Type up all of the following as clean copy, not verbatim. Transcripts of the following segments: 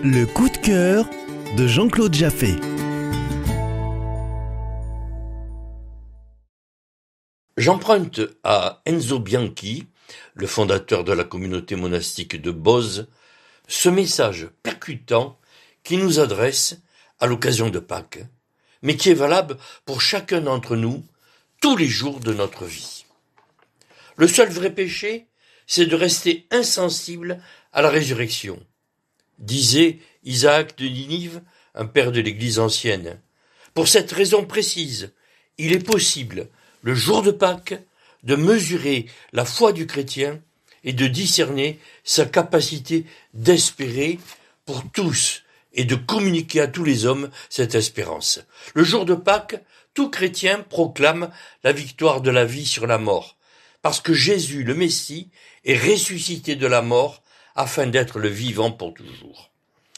Le coup de cœur de Jean-Claude Jaffé. J'emprunte à Enzo Bianchi, le fondateur de la communauté monastique de Boz, ce message percutant qui nous adresse à l'occasion de Pâques, mais qui est valable pour chacun d'entre nous tous les jours de notre vie. Le seul vrai péché, c'est de rester insensible à la résurrection, disait Isaac de Ninive, un père de l'Église ancienne. Pour cette raison précise, il est possible, le jour de Pâques, de mesurer la foi du chrétien et de discerner sa capacité d'espérer pour tous et de communiquer à tous les hommes cette espérance. Le jour de Pâques, tout chrétien proclame la victoire de la vie sur la mort, parce que Jésus, le Messie, est ressuscité de la mort afin d'être le vivant pour toujours.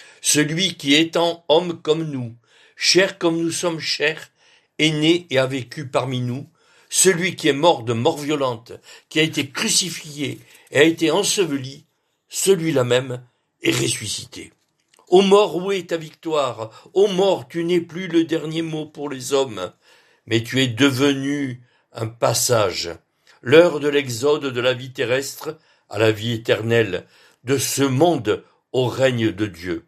Celui qui étant homme comme nous, chair comme nous sommes chairs, est né et a vécu parmi nous, celui qui est mort de mort violente, qui a été crucifié et a été enseveli, celui-là même est ressuscité. Ô mort, où est ta victoire? Ô mort, tu n'es plus le dernier mot pour les hommes, mais tu es devenu un passage, l'heure de l'exode de la vie terrestre à la vie éternelle, de ce monde au règne de Dieu.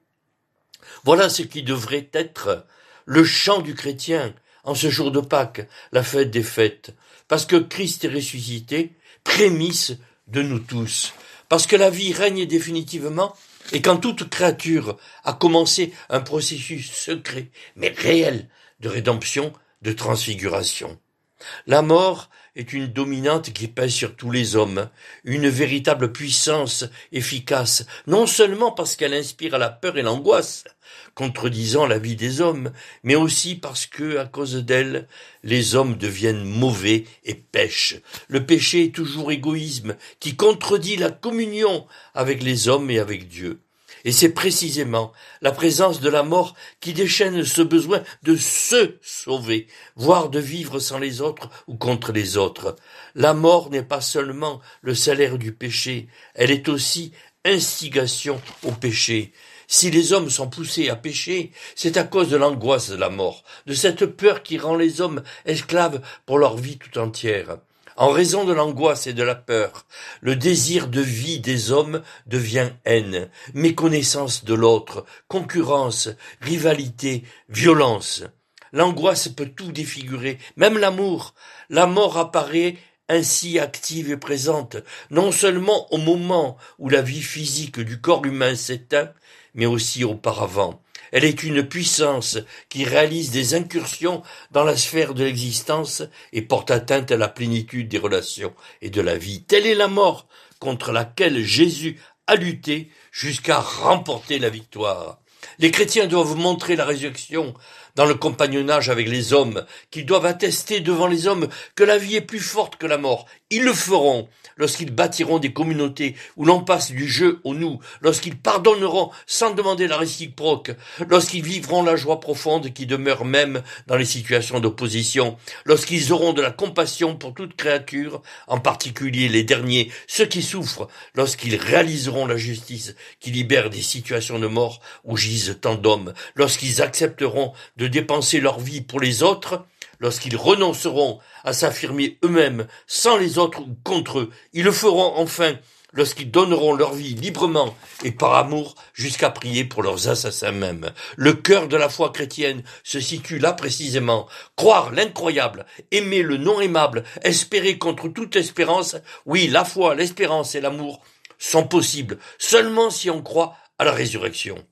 Voilà ce qui devrait être le chant du chrétien en ce jour de Pâques, la fête des fêtes, parce que Christ est ressuscité, prémisse de nous tous, parce que la vie règne définitivement, et quand toute créature a commencé un processus secret, mais réel, de rédemption, de transfiguration. La mort est une dominante qui pèse sur tous les hommes, une véritable puissance efficace, non seulement parce qu'elle inspire la peur et l'angoisse, contredisant la vie des hommes, mais aussi parce que, à cause d'elle, les hommes deviennent mauvais et pêchent. Le péché est toujours égoïsme, qui contredit la communion avec les hommes et avec Dieu. Et c'est précisément la présence de la mort qui déchaîne ce besoin de se sauver, voire de vivre sans les autres ou contre les autres. La mort n'est pas seulement le salaire du péché, elle est aussi instigation au péché. Si les hommes sont poussés à pécher, c'est à cause de l'angoisse de la mort, de cette peur qui rend les hommes esclaves pour leur vie tout entière. En raison de l'angoisse et de la peur, le désir de vie des hommes devient haine, méconnaissance de l'autre, concurrence, rivalité, violence. L'angoisse peut tout défigurer, même l'amour. La mort apparaît ainsi active et présente, non seulement au moment où la vie physique du corps humain s'éteint, mais aussi auparavant. Elle est une puissance qui réalise des incursions dans la sphère de l'existence et porte atteinte à la plénitude des relations et de la vie. Telle est la mort contre laquelle Jésus a lutté jusqu'à remporter la victoire. Les chrétiens doivent montrer la résurrection dans le compagnonnage avec les hommes, qu'ils doivent attester devant les hommes que la vie est plus forte que la mort. Ils le feront lorsqu'ils bâtiront des communautés où l'on passe du je au nous, lorsqu'ils pardonneront sans demander la réciproque, lorsqu'ils vivront la joie profonde qui demeure même dans les situations d'opposition, lorsqu'ils auront de la compassion pour toute créature, en particulier les derniers, ceux qui souffrent, lorsqu'ils réaliseront la justice qui libère des situations de mort où gisent tant d'hommes, lorsqu'ils accepteront de dépenser leur vie pour les autres, lorsqu'ils renonceront à s'affirmer eux-mêmes sans les autres ou contre eux, ils le feront enfin lorsqu'ils donneront leur vie librement et par amour jusqu'à prier pour leurs assassins même. Le cœur de la foi chrétienne se situe là précisément. Croire l'incroyable, aimer le non aimable, espérer contre toute espérance, oui, la foi, l'espérance et l'amour sont possibles seulement si on croit à la résurrection.